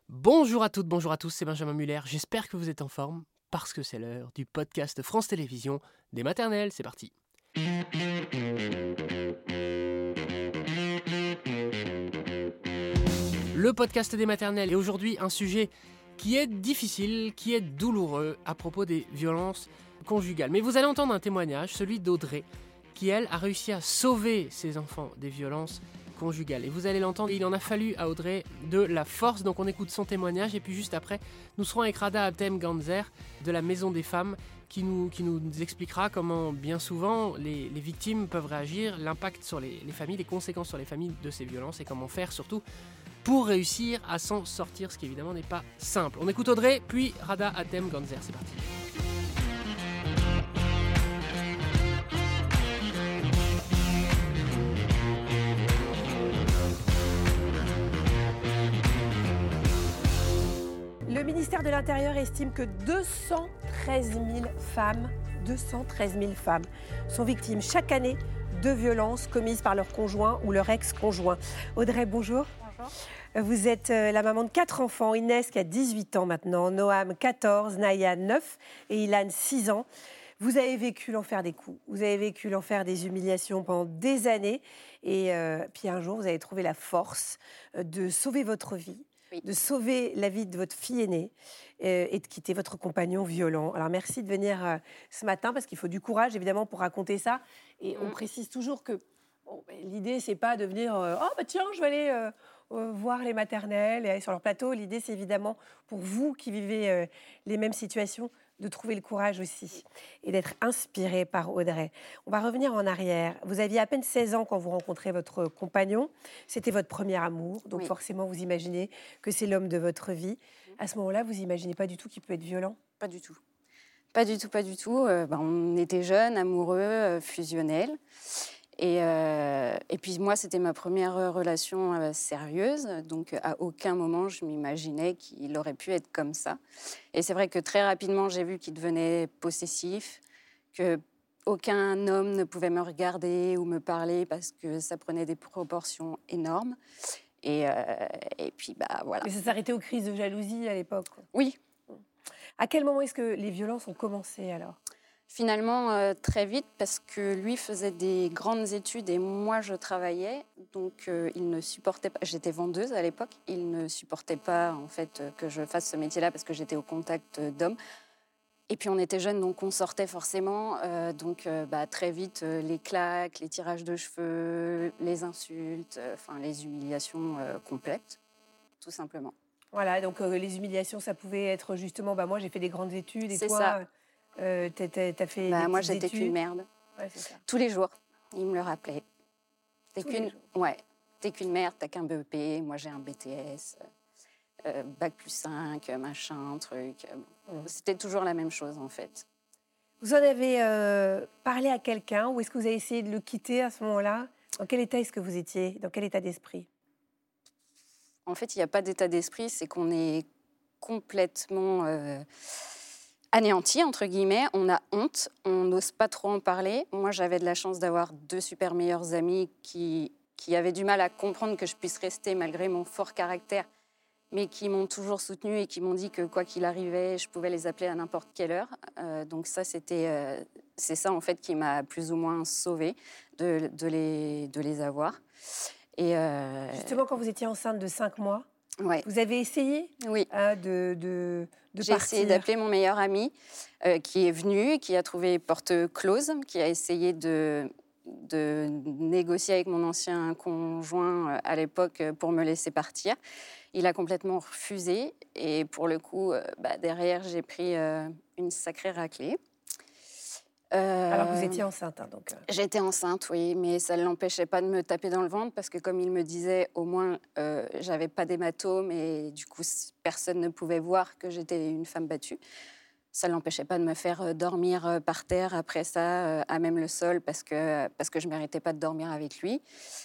Bonjour à toutes, bonjour à tous, c'est Benjamin Muller. J'espère que vous êtes en forme parce que c'est l'heure du podcast France Télévisions des maternelles. C'est parti. Le podcast des maternelles est aujourd'hui un sujet qui est difficile, qui est douloureux à propos des violences conjugales. Mais vous allez entendre un témoignage, celui d'Audrey, qui elle a réussi à sauver ses enfants des violences conjugales. Et vous allez l'entendre, il en a fallu à Audrey de la force, donc on écoute son témoignage et puis juste après, nous serons avec Rada Abdem Ganzer de la Maison des Femmes qui nous expliquera comment bien souvent les victimes peuvent réagir, l'impact sur les familles, les conséquences sur les familles de ces violences et comment faire surtout pour réussir à s'en sortir, ce qui évidemment n'est pas simple. On écoute Audrey, puis Rada Abdem Ganzer, c'est parti. Le ministère de l'Intérieur estime que 213 000 femmes sont victimes chaque année de violences commises par leur conjoint ou leur ex-conjoint. Audrey, bonjour. Bonjour. Vous êtes la maman de 4 enfants. Inès qui a 18 ans maintenant, Noam 14, Naya 9 et Ilan 6 ans. Vous avez vécu l'enfer des coups, vous avez vécu l'enfer des humiliations pendant des années et puis un jour vous avez trouvé la force de sauver votre vie. Oui. De sauver la vie de votre fille aînée et de quitter votre compagnon violent. Alors merci de venir ce matin parce qu'il faut du courage évidemment pour raconter ça. Et on précise toujours que l'idée c'est pas de venir tiens je vais aller voir les maternelles et aller sur leur plateau. L'idée c'est évidemment pour vous qui vivez les mêmes situations de trouver le courage aussi et d'être inspiré par Audrey. On va revenir en arrière. Vous aviez à peine 16 ans quand vous rencontrez votre compagnon. C'était votre premier amour, donc Oui. forcément vous imaginez que c'est l'homme de votre vie. À ce moment-là, vous imaginez pas du tout qu'il peut être violent? Pas du tout. Pas du tout, pas du tout. On était jeunes, amoureux, fusionnels. Et puis moi, c'était ma première relation sérieuse. Donc à aucun moment, je m'imaginais qu'il aurait pu être comme ça. Et c'est vrai que très rapidement, j'ai vu qu'il devenait possessif, qu'aucun homme ne pouvait me regarder ou me parler parce que ça prenait des proportions énormes. Et puis, voilà. Mais ça s'arrêtait aux crises de jalousie à l'époque, quoi. Oui. À quel moment est-ce que les violences ont commencé alors? Finalement, très vite, parce que lui faisait des grandes études et moi, je travaillais. Donc, il ne supportait pas... J'étais vendeuse à l'époque. Il ne supportait pas, en fait, que je fasse ce métier-là parce que j'étais au contact d'hommes. Et puis, on était jeunes, donc on sortait forcément. Très vite, les claques, les tirages de cheveux, les insultes, les humiliations complètes, tout simplement. Voilà, donc les humiliations, ça pouvait être justement, moi j'ai fait des grandes études et C'est toi, ça. t'as fait des Moi, petites j'étais études. qu'une merde. Ouais, c'est ça. Tous les jours, il me le rappelait. Tous les jours. Ouais, t'es qu'une merde, t'as qu'un BEP, moi j'ai un BTS, bac plus 5, machin, truc. C'était toujours la même chose en fait. Vous en avez parlé à quelqu'un ou est-ce que vous avez essayé de le quitter à ce moment-là? Dans quel état est-ce que vous étiez? Dans quel état d'esprit? En fait, il n'y a pas d'état d'esprit, c'est qu'on est complètement anéanti, entre guillemets. On a honte, on n'ose pas trop en parler. Moi, j'avais de la chance d'avoir 2 super meilleurs amis qui avaient du mal à comprendre que je puisse rester malgré mon fort caractère, mais qui m'ont toujours soutenue et qui m'ont dit que quoi qu'il arrivait, je pouvais les appeler à n'importe quelle heure. Donc ça, c'est ça en fait qui m'a plus ou moins sauvée de les avoir. Et Justement, quand vous étiez enceinte de 5 mois, ouais. vous avez essayé Oui. de J'ai partir. essayé d'appeler mon meilleur ami qui est venu, qui a trouvé porte close, qui a essayé de négocier avec mon ancien conjoint à l'époque pour me laisser partir. Il a complètement refusé et pour le coup, derrière, j'ai pris une sacrée raclée. Alors que vous étiez enceinte, donc. J'étais enceinte, oui, mais ça ne l'empêchait pas de me taper dans le ventre parce que, comme il me disait, au moins, j'avais pas d'hématome et du coup, personne ne pouvait voir que j'étais une femme battue. Ça ne l'empêchait pas de me faire dormir par terre après ça, à même le sol, parce que je ne méritais pas de dormir avec lui.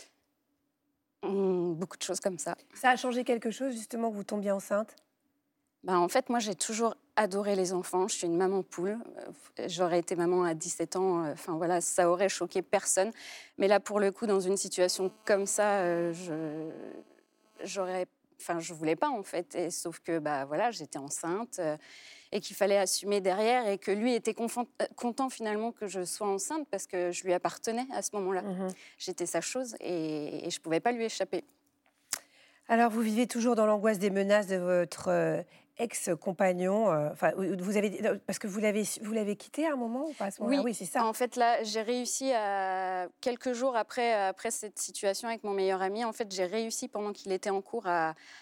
Beaucoup de choses comme ça. Ça a changé quelque chose, justement, que vous tombiez enceinte? En fait, moi, j'ai toujours adoré les enfants. Je suis une maman poule. J'aurais été maman à 17 ans. Ça aurait choqué personne. Mais là, pour le coup, dans une situation comme ça, j'aurais Enfin, je voulais pas, en fait. Et, sauf que, voilà, j'étais enceinte et qu'il fallait assumer derrière et que lui était content, finalement, que je sois enceinte parce que je lui appartenais à ce moment-là. J'étais sa chose et je pouvais pas lui échapper. Alors, vous vivez toujours dans l'angoisse des menaces de votre ex-compagnon. Vous avez, parce que vous l'avez quitté à un moment ou pas à ce moment-là? Oui, Oui, c'est ça. en fait, là, j'ai réussi quelques jours après cette situation avec mon meilleur ami, en fait, j'ai réussi pendant qu'il était en cours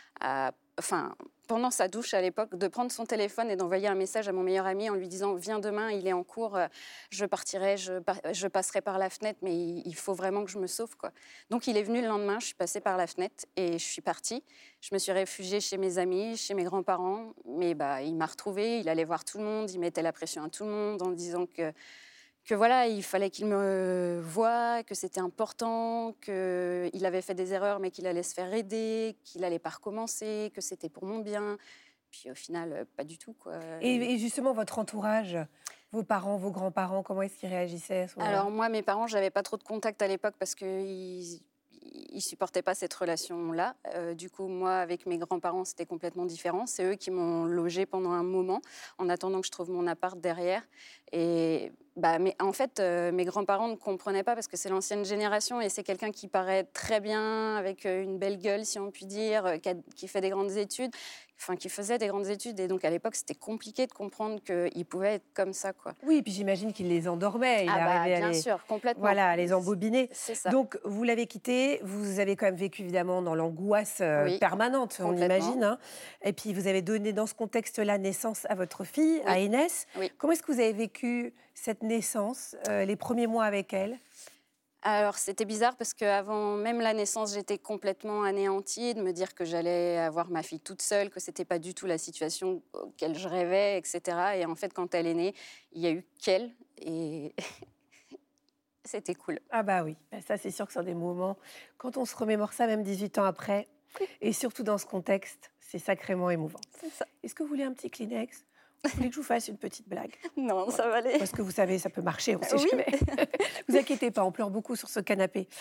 enfin, pendant sa douche à l'époque, de prendre son téléphone et d'envoyer un message à mon meilleur ami en lui disant « Viens demain, il est en cours, je partirai, je passerai par la fenêtre, mais il faut vraiment que je me sauve. » quoi. Donc, il est venu le lendemain, je suis passée par la fenêtre et je suis partie. Je me suis réfugiée chez mes amis, chez mes grands-parents, mais il m'a retrouvée, il allait voir tout le monde, il mettait la pression à tout le monde en disant que voilà, il fallait qu'il me voie, que c'était important, qu'il avait fait des erreurs mais qu'il allait se faire aider, qu'il n'allait pas recommencer, que c'était pour mon bien. Puis au final, pas du tout, quoi. Et justement, votre entourage, vos parents, vos grands-parents, comment est-ce qu'ils réagissaient à ce moment-là? Alors moi, mes parents, j'avais pas trop de contact à l'époque parce qu'ils supportaient pas cette relation-là. Du coup, moi, avec mes grands-parents, c'était complètement différent. C'est eux qui m'ont logée pendant un moment, en attendant que je trouve mon appart derrière. Et mais en fait, mes grands-parents ne comprenaient pas parce que c'est l'ancienne génération et c'est quelqu'un qui paraît très bien, avec une belle gueule, si on peut dire, qui fait des grandes études, enfin qui faisait des grandes études. Et donc à l'époque, c'était compliqué de comprendre qu'il pouvait être comme ça, quoi. Oui, et puis j'imagine qu'il les endormait. Il arrivait à bien les, sûr, complètement. voilà, à les embobiner. C'est ça. Donc, vous l'avez quitté, vous avez quand même vécu évidemment dans l'angoisse Oui, permanente, on complètement. imagine. Hein. Et puis, vous avez donné dans ce contexte-là naissance à votre fille, à Inès. Oui. Comment est-ce que vous avez vécu cette naissance, les premiers mois avec elle? Alors, c'était bizarre parce qu'avant même la naissance, j'étais complètement anéantie de me dire que j'allais avoir ma fille toute seule, que c'était pas du tout la situation auquel je rêvais, etc. Et en fait, quand elle est née, il y a eu qu'elle et c'était cool. Ah bah oui, ça c'est sûr que ce sont des moments, quand on se remémore ça, même 18 ans après, et surtout dans ce contexte, c'est sacrément émouvant. C'est ça. Est-ce que vous voulez un petit Kleenex? Vous voulez que je vous fasse une petite blague? Non, ça va aller. Parce que vous savez, ça peut marcher, on ne sait Oui. jamais. Vous inquiétez pas, on pleure beaucoup sur ce canapé.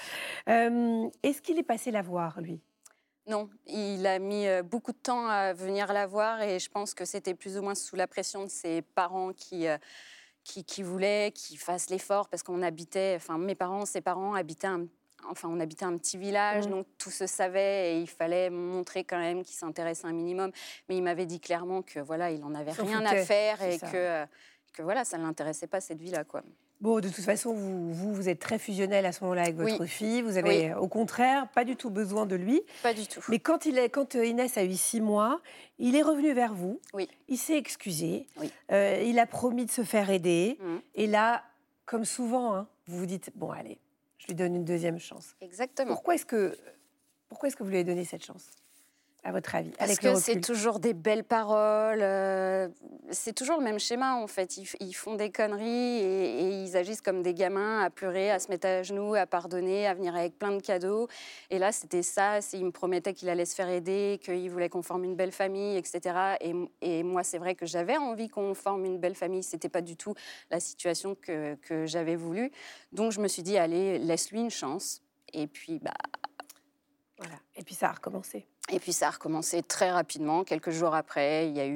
Est-ce qu'il est passé la voir, lui? Non, il a mis beaucoup de temps à venir la voir et je pense que c'était plus ou moins sous la pression de ses parents qui voulaient qu'il fasse l'effort parce qu'on habitait, enfin mes parents, ses parents habitaient on habitait un petit village, donc tout se savait et il fallait montrer quand même qu'il s'intéressait un minimum. Mais il m'avait dit clairement que voilà, il en avait rien à faire et que voilà, ça ne l'intéressait pas cette vie-là, quoi. Bon, de toute façon, vous êtes très fusionnelle à ce moment-là avec votre fille. Vous avez, au contraire, pas du tout besoin de lui. Pas du tout. Mais quand Inès a eu 6 mois, il est revenu vers vous. Oui. Il s'est excusé. Oui. Il a promis de se faire aider. Et là, comme souvent, hein, vous vous dites, bon, allez, je lui donne une deuxième chance. Exactement. Pourquoi est-ce que vous lui avez donné cette chance, à votre avis? Parce que c'est toujours des belles paroles, c'est toujours le même schéma en fait. Ils font des conneries et ils agissent comme des gamins, à pleurer, à se mettre à genoux, à pardonner, à venir avec plein de cadeaux. Et là, c'était ça. Il me promettait qu'il allait se faire aider, qu'il voulait qu'on forme une belle famille, etc. Et moi, c'est vrai que j'avais envie qu'on forme une belle famille. C'était pas du tout la situation que j'avais voulu. Donc, je me suis dit, allez, laisse-lui une chance. Et puis, voilà. Et puis, ça a recommencé. Et puis ça a recommencé très rapidement. Quelques jours après, il y a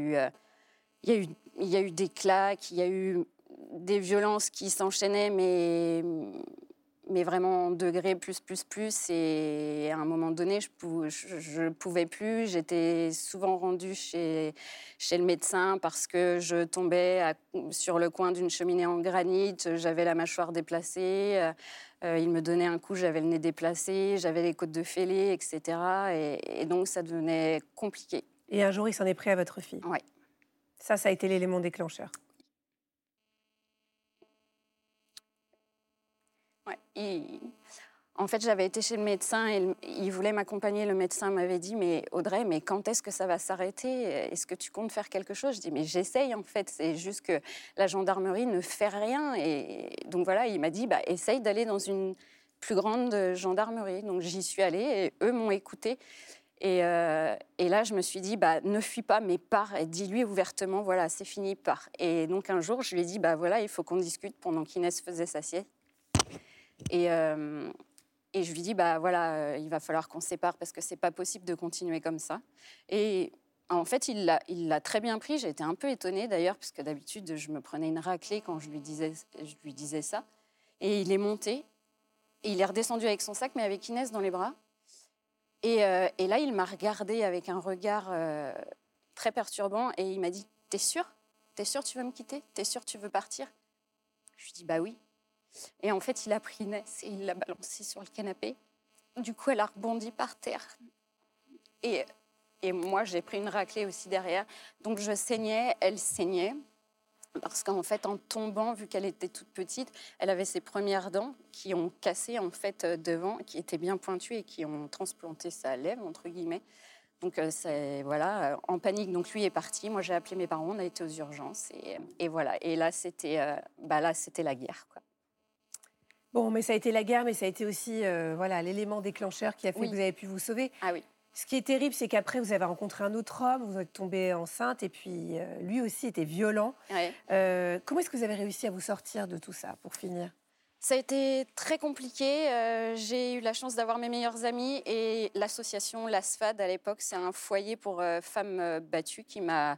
eu des claques, il y a eu des violences qui s'enchaînaient, mais vraiment en degrés plus. Et à un moment donné, je pouvais plus. J'étais souvent rendue chez le médecin parce que je tombais sur le coin d'une cheminée en granit. J'avais la mâchoire déplacée. Il me donnait un coup, j'avais le nez déplacé, j'avais les côtes de fêlée, etc. Et donc, ça devenait compliqué. Et un jour, il s'en est pris à votre fille. Oui. Ça a été l'élément déclencheur. Ouais. En fait, j'avais été chez le médecin et il voulait m'accompagner. Le médecin m'avait dit, mais Audrey, mais quand est-ce que ça va s'arrêter? Est-ce que tu comptes faire quelque chose? Je dis, mais j'essaye en fait. C'est juste que la gendarmerie ne fait rien. Et donc voilà, il m'a dit, essaye d'aller dans une plus grande gendarmerie. Donc j'y suis allée et eux m'ont écoutée. Et là, je me suis dit, ne fuis pas, mais pars. Et dis-lui ouvertement, voilà, c'est fini, pars. Et donc un jour, je lui ai dit, voilà, il faut qu'on discute pendant qu'Inès faisait sa sieste. Et je lui dis, bah voilà, il va falloir qu'on se sépare parce que c'est pas possible de continuer comme ça. Et en fait, il l'a très bien pris. J'ai été un peu étonnée d'ailleurs, parce que d'habitude, je me prenais une raclée quand je lui disais ça. Et il est monté, et il est redescendu avec son sac, mais avec Inès dans les bras. Et là, il m'a regardée avec un regard très perturbant, et il m'a dit, t'es sûre? T'es sûre tu veux me quitter? T'es sûre tu veux partir? Je lui dis, bah oui. Et en fait, il a pris Inès et il l'a balancée sur le canapé. Du coup, elle a rebondi par terre. Et moi, j'ai pris une raclée aussi derrière. Donc, je saignais, elle saignait. Parce qu'en fait, en tombant, vu qu'elle était toute petite, elle avait ses premières dents qui ont cassé en fait devant, qui étaient bien pointues et qui ont transplanté sa lèvre, entre guillemets. Donc, voilà, en panique. Donc, lui est parti. Moi, j'ai appelé mes parents, on a été aux urgences. Et voilà. Et là, c'était la guerre, quoi. Bon, mais ça a été la guerre, mais ça a été aussi voilà, l'élément déclencheur qui a fait que vous avez pu vous sauver. Ah oui. Ce qui est terrible, c'est qu'après, vous avez rencontré un autre homme, vous êtes tombée enceinte, et puis lui aussi était violent. Ouais. Comment est-ce que vous avez réussi à vous sortir de tout ça, pour finir? Ça a été très compliqué. J'ai eu la chance d'avoir mes meilleurs amis et l'association l'ASFAD à l'époque, c'est un foyer pour femmes battues qui m'a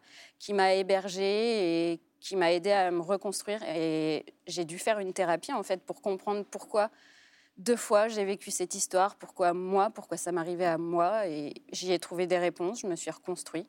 hébergée et qui m'a aidée à me reconstruire. Et j'ai dû faire une thérapie en fait pour comprendre pourquoi 2 fois j'ai vécu cette histoire, pourquoi ça m'arrivait à moi. Et j'y ai trouvé des réponses, je me suis reconstruite.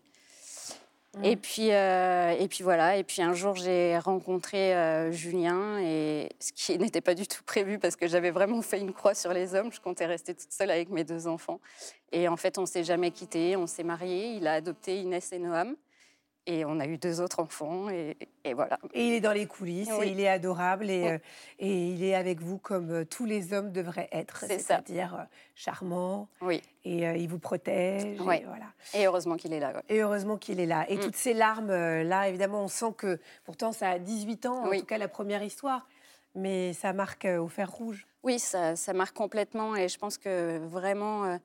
Et puis voilà. Et puis un jour, j'ai rencontré Julien, et ce qui n'était pas du tout prévu parce que j'avais vraiment fait une croix sur les hommes. Je comptais rester toute seule avec mes 2 enfants. Et en fait, on ne s'est jamais quittés, on s'est mariés. Il a adopté Inès et Noam. Et on a eu 2 autres enfants, et voilà. Et il est dans les coulisses, Oui. et il est adorable, et il est avec vous comme tous les hommes devraient être, C'est ça. c'est-à-dire charmant, Oui. et il vous protège. Oui. Et, voilà. Et heureusement qu'il est là. Ouais. Et heureusement qu'il est là. Et toutes ces larmes, là, évidemment, on sent que, pourtant, ça a 18 ans, en tout cas la première histoire, mais ça marque au fer rouge. Oui, ça marque complètement, et je pense que vraiment...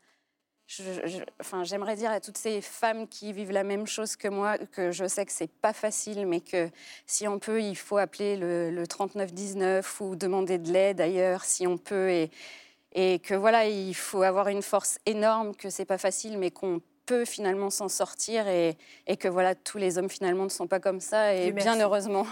j'aimerais dire à toutes ces femmes qui vivent la même chose que moi, que je sais que c'est pas facile, mais que si on peut, il faut appeler le 3919 ou demander de l'aide ailleurs si on peut, et que voilà, il faut avoir une force énorme, que c'est pas facile, mais qu'on peut finalement s'en sortir, et que voilà, tous les hommes finalement ne sont pas comme ça, et bien heureusement.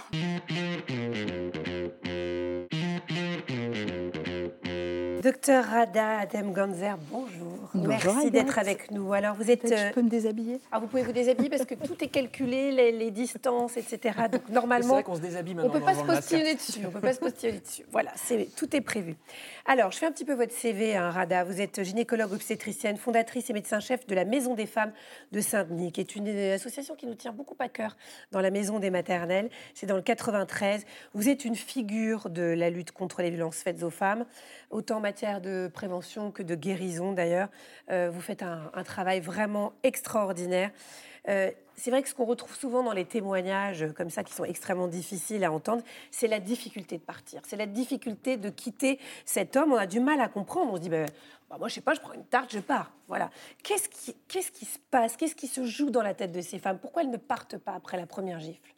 Docteur Rada Adem-Ganzer, bonjour. Merci d'être avec nous. Alors, vous êtes... Je peux me déshabiller? Ah, vous pouvez vous déshabiller parce que tout est calculé, les distances, etc. Donc, normalement... C'est vrai qu'on se déshabille maintenant. On ne peut pas se postillonner dessus. On peut pas se postillonner dessus. Voilà, tout est prévu. Alors, je fais un petit peu votre CV, hein, Rada. Vous êtes gynécologue obstétricienne, fondatrice et médecin-chef de la Maison des femmes de Saint-Denis, qui est une association qui nous tient beaucoup à cœur dans la maison des maternelles. C'est dans le 93. Vous êtes une figure de la lutte contre les violences faites aux femmes, autant en matière de prévention que de guérison, d'ailleurs. Vous faites un travail vraiment extraordinaire. C'est vrai que ce qu'on retrouve souvent dans les témoignages comme ça, qui sont extrêmement difficiles à entendre, c'est la difficulté de partir. C'est la difficulté de quitter cet homme. On a du mal à comprendre. On se dit, moi, je ne sais pas, je prends une tarte, je pars. Voilà. Qu'est-ce qui se passe? Qu'est-ce qui se joue dans la tête de ces femmes? Pourquoi elles ne partent pas après la première gifle?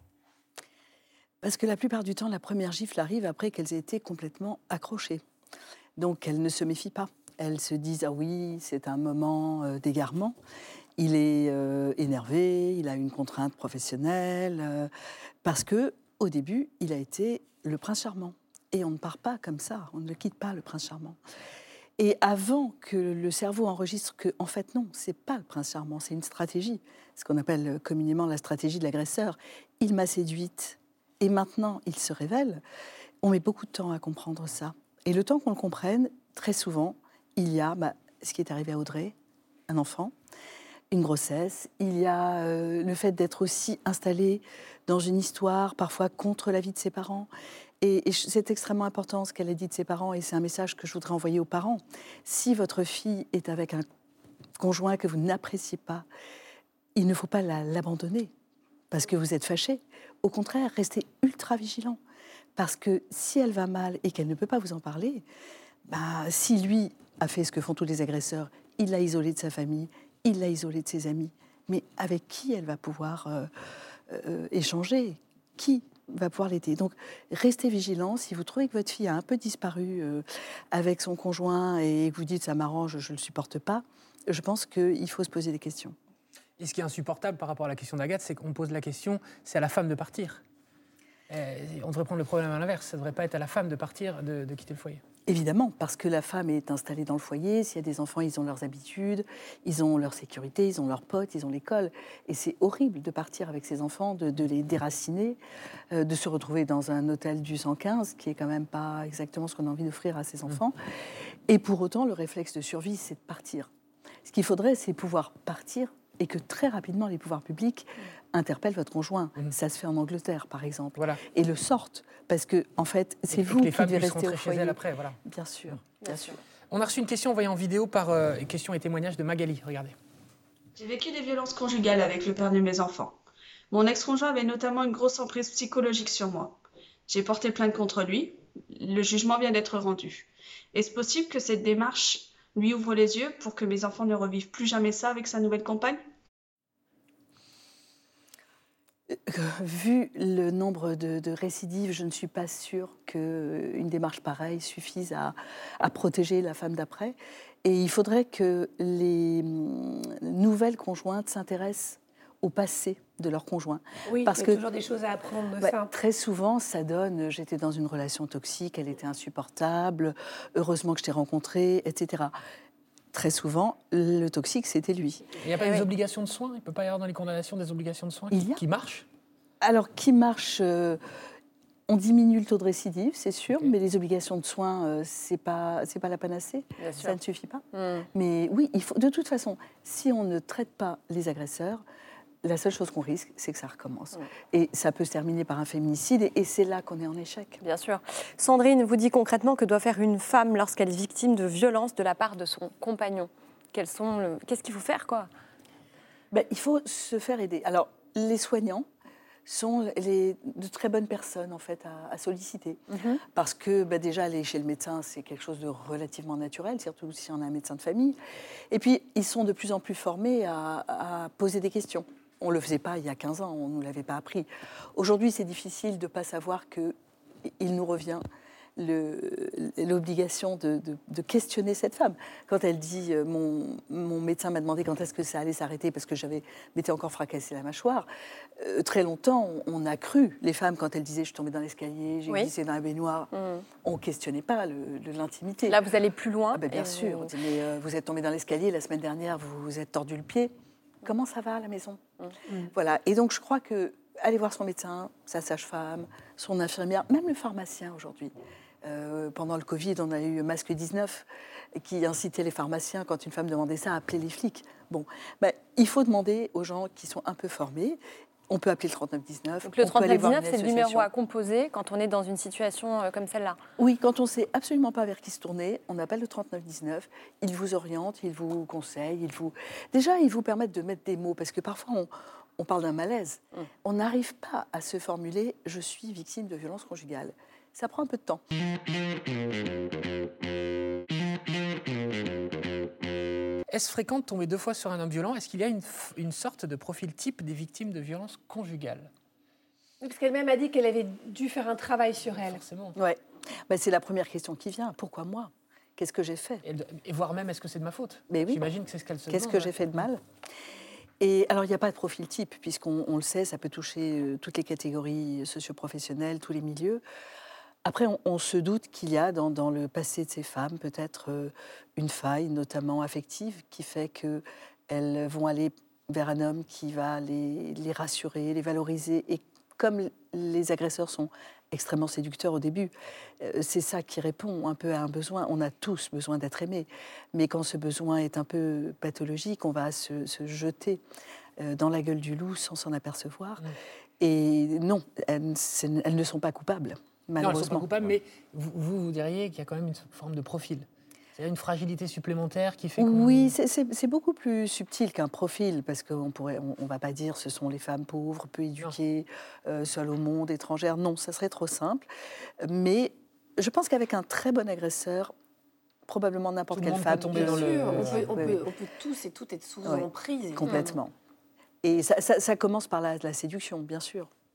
Parce que la plupart du temps, la première gifle arrive après qu'elles aient été complètement accrochées. Donc, elles ne se méfient pas. Elles se disent, ah oui, c'est un moment d'égarement. Il est énervé, il a une contrainte professionnelle, parce que au début, il a été le prince charmant. Et on ne part pas comme ça, on ne quitte pas le prince charmant. Et avant que le cerveau enregistre que, en fait, non, c'est pas le prince charmant, c'est une stratégie, ce qu'on appelle communément la stratégie de l'agresseur. Il m'a séduite et maintenant il se révèle. On met beaucoup de temps à comprendre ça. Et le temps qu'on le comprenne, très souvent, il y a ce qui est arrivé à Audrey, un enfant, une grossesse, il y a le fait d'être aussi installé dans une histoire, parfois contre l'avis de ses parents. Et c'est extrêmement important ce qu'elle a dit de ses parents, et c'est un message que je voudrais envoyer aux parents. Si votre fille est avec un conjoint que vous n'appréciez pas, il ne faut pas l'abandonner parce que vous êtes fâché. Au contraire, restez ultra vigilant. Parce que si elle va mal et qu'elle ne peut pas vous en parler, si lui a fait ce que font tous les agresseurs, il l'a isolé de sa famille, il l'a isolé de ses amis, mais avec qui elle va pouvoir échanger? Qui va pouvoir l'aider. Donc, restez vigilants. Si vous trouvez que votre fille a un peu disparu avec son conjoint et que vous dites « ça m'arrange, je ne le supporte pas », je pense qu'il faut se poser des questions. Et ce qui est insupportable par rapport à la question d'Agathe, c'est qu'on pose la question, c'est à la femme de partir. On devrait prendre le problème à l'inverse. Ça ne devrait pas être à la femme de partir, de quitter le foyer. Évidemment, parce que la femme est installée dans le foyer. S'il y a des enfants, ils ont leurs habitudes, ils ont leur sécurité, ils ont leurs potes, ils ont l'école. Et c'est horrible de partir avec ses enfants, de les déraciner, de se retrouver dans un hôtel du 115, qui est quand même pas exactement ce qu'on a envie d'offrir à ses enfants. Et pour autant, le réflexe de survie, c'est de partir. Ce qu'il faudrait, c'est pouvoir partir et que très rapidement, les pouvoirs publics interpellent votre conjoint. Ça se fait en Angleterre, par exemple. Voilà. Et le sortent, parce que, en fait, c'est vous qui devez rester au foyer. Chez elles après, voilà. Bien sûr, bien sûr. On a reçu une question envoyée en vidéo par question et témoignage de Magali. Regardez. J'ai vécu des violences conjugales avec le père de mes enfants. Mon ex-conjoint avait notamment une grosse emprise psychologique sur moi. J'ai porté plainte contre lui. Le jugement vient d'être rendu. Est-ce possible que cette démarche lui ouvre les yeux pour que mes enfants ne revivent plus jamais ça avec sa nouvelle compagne ? Vu le nombre de récidives, je ne suis pas sûre qu'une démarche pareille suffise à protéger la femme d'après. Et il faudrait que les nouvelles conjointes s'intéressent au passé de leur conjoint. Oui, parce il y que a toujours des choses à apprendre de ça. Très souvent, ça donne « j'étais dans une relation toxique, elle était insupportable, heureusement que je t'ai rencontré », etc. Très souvent, le toxique, c'était lui. Il n'y a pas des obligations de soins ? Il ne peut pas y avoir dans les condamnations des obligations de soins qui marchent ? Alors, qui marchent on diminue le taux de récidive, c'est sûr, mais les obligations de soins, c'est pas la panacée. Ça ne suffit pas. Mais oui, il faut, de toute façon, si on ne traite pas les agresseurs, la seule chose qu'on risque, c'est que ça recommence. Et ça peut se terminer par un féminicide, et c'est là qu'on est en échec. Bien sûr. Sandrine vous dit concrètement que doit faire une femme lorsqu'elle est victime de violences de la part de son compagnon. Qu'est-ce qu'il faut faire, quoi ? Il faut se faire aider. Alors, les soignants sont de très bonnes personnes, en fait, à solliciter. Parce que déjà, aller chez le médecin, c'est quelque chose de relativement naturel, surtout si on a un médecin de famille. Et puis, ils sont de plus en plus formés à poser des questions. On ne le faisait pas il y a 15 ans, on ne nous l'avait pas appris. Aujourd'hui, c'est difficile de ne pas savoir qu'il nous revient l'obligation de questionner cette femme. Quand elle dit « mon médecin m'a demandé quand est-ce que ça allait s'arrêter parce que m'étais encore fracassé la mâchoire », très longtemps, on a cru les femmes quand elles disaient « je suis tombée dans l'escalier, j'ai glissé dans la baignoire ». On ne questionnait pas l'intimité. Là, vous allez plus loin. Bien sûr. On dit « mais vous êtes tombée dans l'escalier, la semaine dernière, vous vous êtes tordu le pied. Comment ça va à la maison ?» Voilà. Et donc, je crois que aller voir son médecin, sa sage-femme, son infirmière, même le pharmacien aujourd'hui. Pendant le Covid, on a eu Masque 19 qui incitait les pharmaciens, quand une femme demandait ça, à appeler les flics. Il faut demander aux gens qui sont un peu formés. On peut appeler le 3919. Donc le 3919, c'est le numéro à composer quand on est dans une situation comme celle-là. Oui, quand on ne sait absolument pas vers qui se tourner, on appelle le 3919. Il vous oriente, il vous conseille, Déjà, il vous permet de mettre des mots, parce que parfois, on parle d'un malaise. On n'arrive pas à se formuler « je suis victime de violences conjugales ». Ça prend un peu de temps. Est-ce fréquent de tomber 2 fois sur un homme violent ? Est-ce qu'il y a une sorte de profil type des victimes de violences conjugales ? Parce qu'elle-même a dit qu'elle avait dû faire un travail sur elle. Forcément. Ouais. C'est la première question qui vient. Pourquoi moi ? Qu'est-ce que j'ai fait ? Et voire même, est-ce que c'est de ma faute ? Oui. J'imagine que c'est ce qu'elle se demande. Qu'est-ce que j'ai fait de mal ? Et alors, il n'y a pas de profil type, puisqu'on le sait, ça peut toucher toutes les catégories socio-professionnelles, tous les milieux. Après, on se doute qu'il y a dans le passé de ces femmes peut-être une faille, notamment affective, qui fait qu'elles vont aller vers un homme qui va les rassurer, les valoriser. Et comme les agresseurs sont extrêmement séducteurs au début, c'est ça qui répond un peu à un besoin. On a tous besoin d'être aimés. Mais quand ce besoin est un peu pathologique, on va se jeter dans la gueule du loup sans s'en apercevoir. Et non, elles ne sont pas coupables. Non, elles ne sont pas coupables, mais vous diriez qu'il y a quand même une forme de profil. C'est-à-dire une fragilité supplémentaire qui fait que... Oui, c'est beaucoup plus subtil qu'un profil, parce qu'on ne va pas dire ce sont les femmes pauvres, peu éduquées, seules au monde, étrangères. Non, ça serait trop simple. Mais je pense qu'avec un très bon agresseur, probablement n'importe quelle femme... Bien sûr, on peut tous et toutes être sous emprise. Complètement. Et ça commence par la séduction, bien sûr.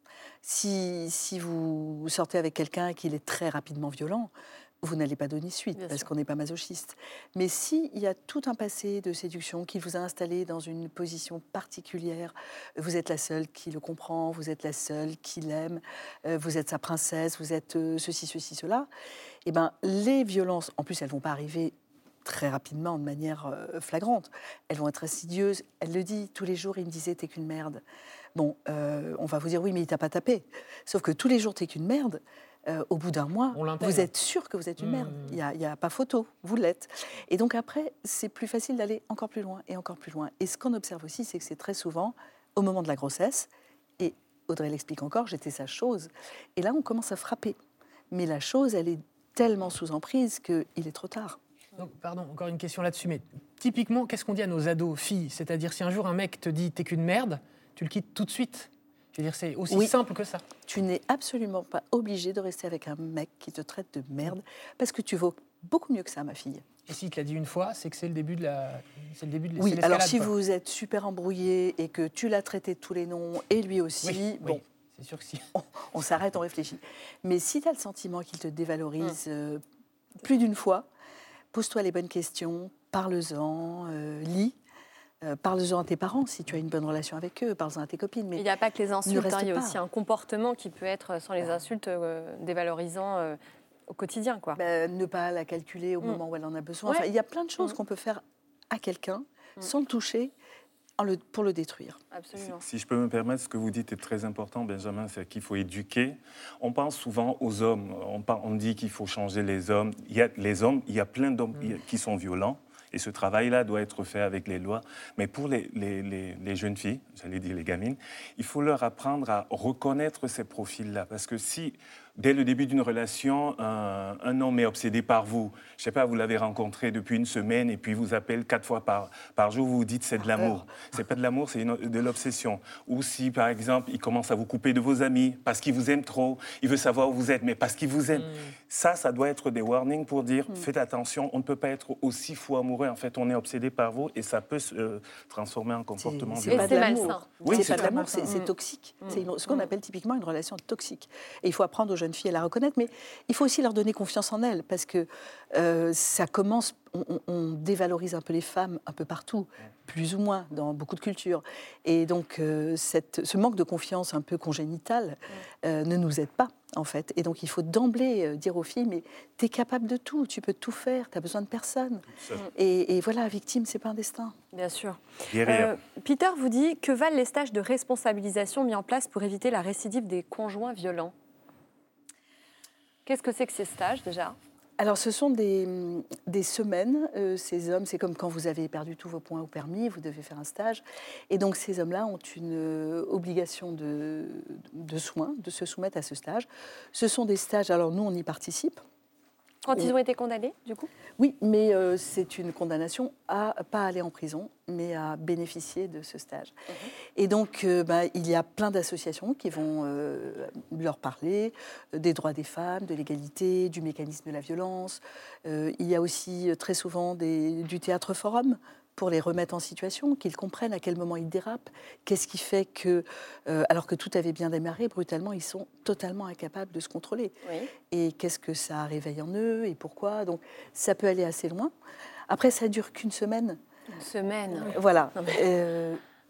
Si vous sortez avec quelqu'un et qu'il est très rapidement violent, vous n'allez pas donner suite Bien parce sûr. qu'on n'est pas masochiste. Mais s'il y a tout un passé de séduction qu'il vous a installé dans une position particulière, vous êtes la seule qui le comprend, vous êtes la seule qui l'aime, vous êtes sa princesse, vous êtes ceci, cela, et ben les violences, en plus elles ne vont pas arriver très rapidement, de manière flagrante. Elles vont être insidieuses. Elle le dit, tous les jours, il me disait « t'es qu'une merde ». Bon, on va vous dire « oui, mais il t'a pas tapé ». Sauf que tous les jours, t'es qu'une merde. Au bout d'un mois, On l'intègre. vous êtes sûr que vous êtes une merde. Il y a pas photo, vous l'êtes. Et donc après, c'est plus facile d'aller encore plus loin et encore plus loin. Et ce qu'on observe aussi, c'est que c'est très souvent au moment de la grossesse, et Audrey l'explique encore, j'étais sa chose. Et là, on commence à frapper. Mais la chose, elle est tellement sous emprise qu'il est trop tard. Donc, pardon, encore une question là-dessus, mais typiquement, qu'est-ce qu'on dit à nos ados, filles? C'est-à-dire, si un jour un mec te dit « t'es qu'une merde », tu le quittes tout de suite. Je veux dire, c'est aussi simple que ça. Tu n'es absolument pas obligé de rester avec un mec qui te traite de merde, parce que tu vaux beaucoup mieux que ça, ma fille. Et s'il te l'a dit une fois, c'est que c'est le début de la... C'est le début de Oui, c'est l'escalade, alors si quoi. vous êtes super embrouillé et que tu l'as traité de tous les noms, et lui aussi, Oui, bon, oui, c'est sûr que si. on s'arrête, on réfléchit. Mais si tu as le sentiment qu'il te dévalorise plus d'une fois, pose-toi les bonnes questions, parle-en, lis, parle-en à tes parents si tu as une bonne relation avec eux, parle-en à tes copines. Mais Il n'y a pas que les insultes, reste il y a pas. aussi un comportement qui peut être, sans les insultes, dévalorisant au quotidien, quoi. ne pas la calculer au moment où elle en a besoin. Ouais. Enfin, il y a plein de choses qu'on peut faire à quelqu'un sans le toucher pour le détruire. Absolument. Si je peux me permettre, ce que vous dites est très important, Benjamin, c'est qu'il faut éduquer. On pense souvent aux hommes. On dit qu'il faut changer les hommes. Il y a plein d'hommes qui sont violents. Et ce travail-là doit être fait avec les lois. Mais pour les jeunes filles, j'allais dire les gamines, il faut leur apprendre à reconnaître ces profils-là. Parce que si, dès le début d'une relation, un homme est obsédé par vous, je ne sais pas, vous l'avez rencontré depuis une semaine et puis vous appelle 4 fois par jour, vous vous dites c'est de l'amour. Ce n'est pas de l'amour, c'est de l'obsession. Ou si, par exemple, il commence à vous couper de vos amis parce qu'il vous aime trop, il veut savoir où vous êtes, mais parce qu'il vous aime. Ça doit être des warnings pour dire faites attention, on ne peut pas être aussi fou amoureux. En fait, on est obsédé par vous et ça peut se transformer en comportement C'est Et pas c'est de malsain. l'amour. Oui, c'est c'est pas de l'amour, très malsain. c'est toxique. C'est ce qu'on appelle typiquement une relation toxique. Et il faut apprendre aux jeunes filles à la reconnaître, mais il faut aussi leur donner confiance en elles, parce que ça commence, on dévalorise un peu les femmes un peu partout, plus ou moins, dans beaucoup de cultures. Et donc, ce manque de confiance un peu congénital ne nous aide pas, en fait. Et donc, il faut d'emblée dire aux filles, mais t'es capable de tout, tu peux tout faire, t'as besoin de personne. Et voilà, victime, c'est pas un destin. Bien sûr. Guerrière. Peter vous dit que valent les stages de responsabilisation mis en place pour éviter la récidive des conjoints violents? Qu'est-ce que c'est que ces stages, déjà? Alors, ce sont des semaines. Ces hommes, c'est comme quand vous avez perdu tous vos points au permis, vous devez faire un stage. Et donc, ces hommes-là ont une obligation de soins, de se soumettre à ce stage. Ce sont des stages, alors nous, on y participe. Quand ils ont été condamnés, du coup? Oui, mais c'est une condamnation à pas aller en prison, mais à bénéficier de ce stage. Et donc, il y a plein d'associations qui vont leur parler des droits des femmes, de l'égalité, du mécanisme de la violence. Il y a aussi très souvent du théâtre forum pour les remettre en situation, qu'ils comprennent à quel moment ils dérapent, qu'est-ce qui fait que, alors que tout avait bien démarré, brutalement, ils sont totalement incapables de se contrôler. Oui. Et qu'est-ce que ça réveille en eux et pourquoi. Donc, ça peut aller assez loin. Après, ça dure qu'une semaine. Une semaine. Voilà. Non, mais-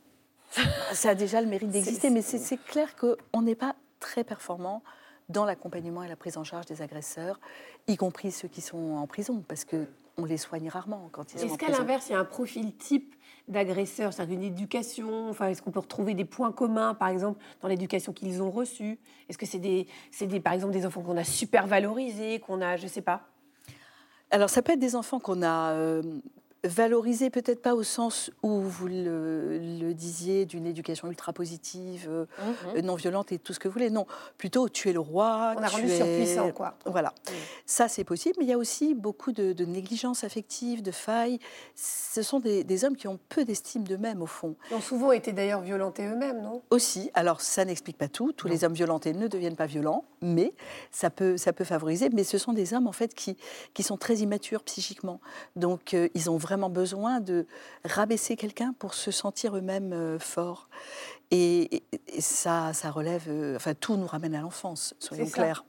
Ça a déjà le mérite d'exister, mais c'est clair qu'on n'est pas très performant dans l'accompagnement et la prise en charge des agresseurs, y compris ceux qui sont en prison, parce qu'on les soigne rarement quand ils sont en Est-ce qu'à prison. l'inverse, il y a un profil type d'agresseur, c'est-à-dire une éducation, enfin, est-ce qu'on peut retrouver des points communs, par exemple, dans l'éducation qu'ils ont reçue? Est-ce que c'est par exemple, des enfants qu'on a super valorisés, qu'on a, je ne sais pas? Alors, ça peut être des enfants qu'on a valorisés, peut-être pas au sens où vous le disiez, d'une éducation ultra positive, non violente et tout ce que vous voulez. Non, plutôt tu es le roi. On a tu rendu es... surpuissant, quoi. Voilà. Ça, c'est possible, mais il y a aussi beaucoup de négligence affective, de failles. Ce sont des hommes qui ont peu d'estime d'eux-mêmes, au fond. Ils ont souvent été d'ailleurs violentés eux-mêmes, non? Aussi, alors ça n'explique pas tout. Tous les hommes violentés ne deviennent pas violents, mais ça peut favoriser. Mais ce sont des hommes, en fait, qui sont très immatures psychiquement. Donc, ils ont vraiment besoin de rabaisser quelqu'un pour se sentir eux-mêmes forts. Et Et ça relève... tout nous ramène à l'enfance, soyons clairs.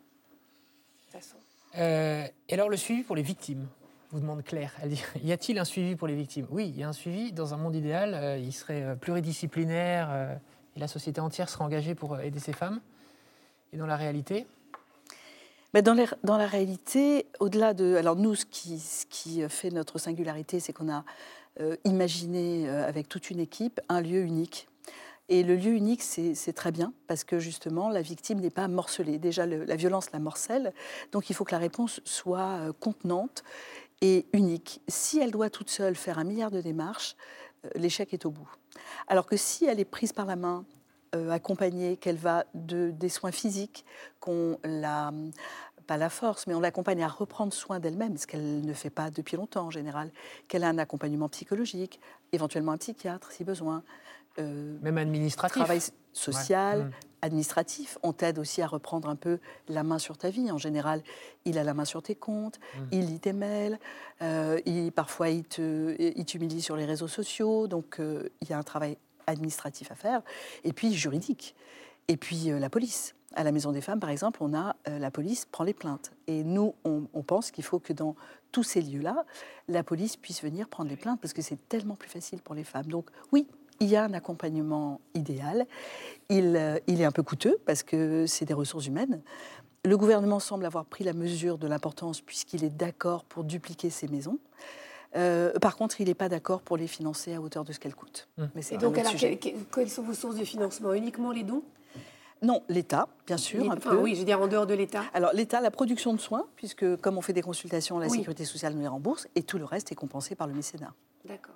Et alors, le suivi pour les victimes, vous demande Claire. Elle dit, y a-t-il un suivi pour les victimes ? Oui, il y a un suivi. Dans un monde idéal, il serait pluridisciplinaire et la société entière serait engagée pour aider ces femmes. Et dans la réalité ? Mais dans la réalité, au-delà de... Alors nous, ce qui fait notre singularité, c'est qu'on a imaginé avec toute une équipe un lieu unique. Et le lieu unique, c'est très bien, parce que justement, la victime n'est pas morcelée. Déjà, la violence la morcelle, donc il faut que la réponse soit contenante et unique. Si elle doit toute seule faire 1 milliard de démarches, l'échec est au bout. Alors que si elle est prise par la main, accompagnée, qu'elle va des soins physiques, qu'on pas la force, mais on l'accompagne à reprendre soin d'elle-même, ce qu'elle ne fait pas depuis longtemps en général, qu'elle a un accompagnement psychologique, éventuellement un psychiatre si besoin. Même administratif. Travail social, Ouais. administratif. On t'aide aussi à reprendre un peu la main sur ta vie. En général, il a la main sur tes comptes, il lit tes mails, parfois il t'humilie sur les réseaux sociaux. Donc, il y a un travail administratif à faire. Et puis, juridique. Et puis, la police. À la Maison des Femmes, par exemple, la police prend les plaintes. Et nous, on pense qu'il faut que dans tous ces lieux-là, la police puisse venir prendre les plaintes parce que c'est tellement plus facile pour les femmes. Donc, oui, il y a un accompagnement idéal. Il est un peu coûteux parce que c'est des ressources humaines. Le gouvernement semble avoir pris la mesure de l'importance puisqu'il est d'accord pour dupliquer ces maisons. Par contre, il n'est pas d'accord pour les financer à hauteur de ce qu'elles coûtent. Mais c'est Et donc, un autre sujet. quelles sont vos sources de financement ? Uniquement les dons ? Non, l'État, bien sûr. Oui, je veux dire en dehors de l'État. Alors, l'État, la production de soins, puisque comme on fait des consultations, la Oui. Sécurité sociale nous les rembourse, et tout le reste est compensé par le mécénat. D'accord.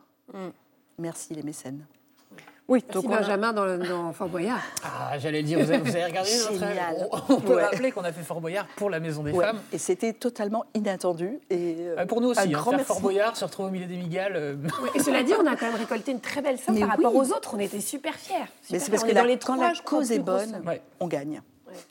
Merci les mécènes. Oui, Merci Benjamin dans Fort Boyard. Ah, j'allais le dire, vous avez regardé notre... Génial. On peut Ouais. rappeler qu'on a fait Fort Boyard pour la Maison des Ouais. Femmes. Et c'était totalement inattendu. Et, Pour nous un aussi, grand faire merci. Fort Boyard, se retrouver au milieu des migales. Et cela dit, on a quand même récolté une très belle somme Mais par rapport oui. aux autres. On était super fiers. Mais c'est parce On que est dans les quand 3, la je crois, cause est plus grosses bonne, sommes. Ouais. on gagne.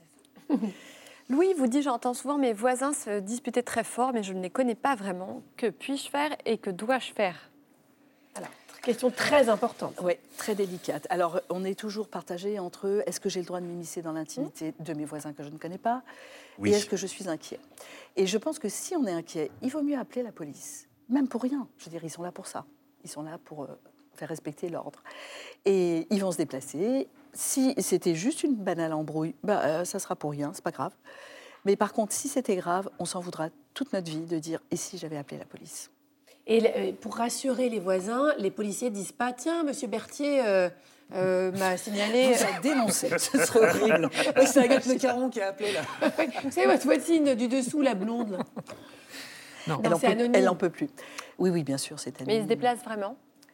Louis vous dit, j'entends souvent mes voisins se disputer très fort, mais je ne les connais pas vraiment. Que puis-je faire et que dois-je faire ? Alors, question très importante. Oui, très délicate. Alors, on est toujours partagé entre est-ce que j'ai le droit de m'immiscer dans l'intimité de mes voisins que je ne connais pas Oui. et est-ce que je suis inquiet. Et je pense que si on est inquiet, il vaut mieux appeler la police, même pour rien. Je veux dire, ils sont là pour ça. Ils sont là pour faire respecter l'ordre. Et ils vont se déplacer. Si c'était juste une banale embrouille, ça sera pour rien, c'est pas grave. Mais par contre, si c'était grave, on s'en voudra toute notre vie de dire « et si j'avais appelé la police ?» Et pour rassurer les voisins, les policiers ne disent pas « Tiens, monsieur Berthier m'a signalé... Vous a dénoncé, ce serait horrible. C'est Agathe Le Caron qui a appelé là. Vous savez, votre voisine du dessous, la blonde. Là. Non. Non, c'est anonyme. Elle n'en peut plus. Oui, oui, bien sûr, c'est anonyme. Mais ils se déplacent vraiment ?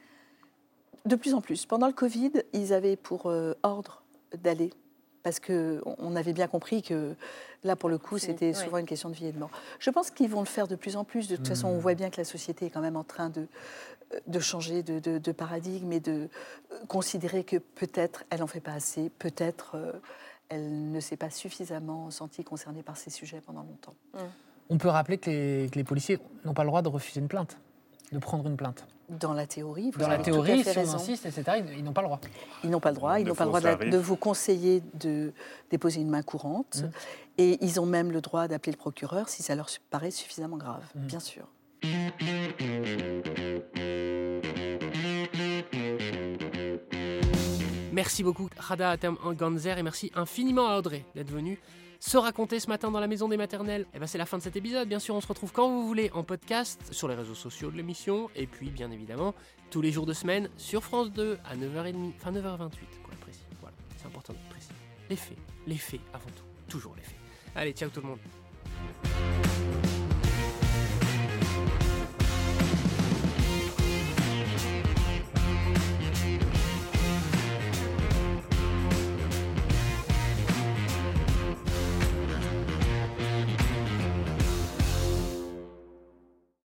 De plus en plus. Pendant le Covid, ils avaient pour ordre d'aller. Parce qu'on avait bien compris que là, pour le coup, c'était souvent une question de vie et de mort. Je pense qu'ils vont le faire de plus en plus. De toute façon, on voit bien que la société est quand même en train de changer de paradigme et de considérer que peut-être elle n'en fait pas assez, peut-être elle ne s'est pas suffisamment sentie concernée par ces sujets pendant longtemps. On peut rappeler que les policiers n'ont pas le droit de refuser une plainte, de prendre une plainte. Dans la théorie, vous Dans la avez tout à théorie, fait si on raison. insiste, etc., ils n'ont pas le droit. Ils n'ont pas le droit. Ils De n'ont pas le droit faux arrive. de vous conseiller de déposer une main courante. Et ils ont même le droit d'appeler le procureur si ça leur paraît suffisamment grave, bien sûr. Merci beaucoup, Rada Atem Ganzer, et merci infiniment à Audrey d'être venue se raconter ce matin dans la Maison des Maternelles. Et c'est la fin de cet épisode. Bien sûr, on se retrouve quand vous voulez en podcast, sur les réseaux sociaux de l'émission, et puis, bien évidemment, tous les jours de semaine sur France 2 à 9h30, enfin 9h28, pour être précis. Voilà, c'est important d'être précis. Les faits avant tout. Toujours les faits. Allez, ciao tout le monde.